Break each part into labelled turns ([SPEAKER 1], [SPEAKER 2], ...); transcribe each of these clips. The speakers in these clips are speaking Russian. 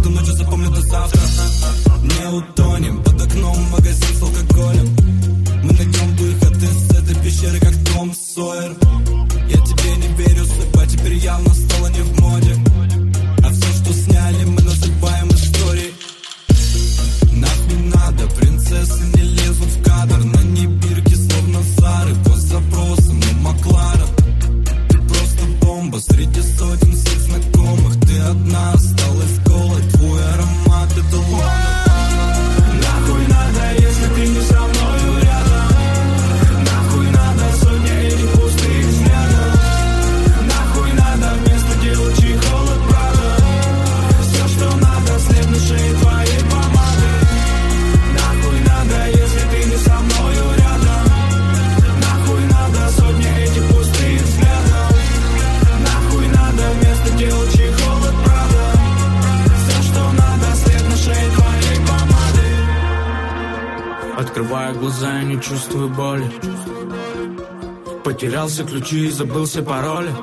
[SPEAKER 1] эту ночь я запомню до завтра. Не утонем, под окном магазин с алкоголем. Мы найдем выход из этой пещеры, как Том Сойер. Я тебе не верю, судьба теперь явно стала не в моде. А все, что сняли, мы называем историей. Нахуй надо, принцессы не лезут в кадр. На ней бирки, словно Зары, по запросам, ну Макларен. Ты просто бомба среди сотен всех знакомых. Ты одна осталась голой, твой аромат это лона. Нахуй надо, если ты не со мною рядом. Нахуй надо сотни этих пустых взглядов. Нахуй надо вместо девочек холод, правда. Все, что надо, след на шее твоей помады. Нахуй надо, если ты не со мною рядом. Нахуй надо сотни этих пустых взглядов. Нахуй надо вместо девочек холод, правда. Все, что надо, след на шее твоей помады. Открываю глаза, я не чувствую боли. Потерялся ключи и забыл все пароли.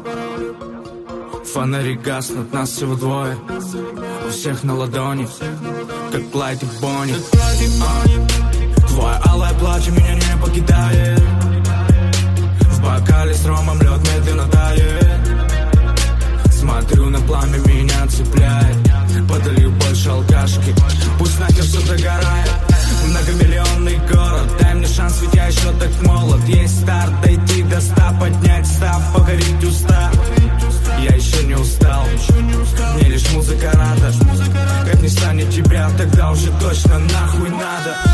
[SPEAKER 1] Фонари гаснут, нас всего двое. У всех на ладони, как Клайд и Бонни. Твое алое платье меня не покидает. В бокале с ромом лед медленно тает. Смотрю на пламя, меня цепляет. Подолью больше алкашки, пусть нахер все догорает. Многомиллионный город, дай мне шанс, ведь я еще так молод. Есть старт, дойти до 100, поднять став, покорить уста. Я еще не устал, мне лишь музыка рада. Как не станет тебя, тогда уже точно нахуй надо.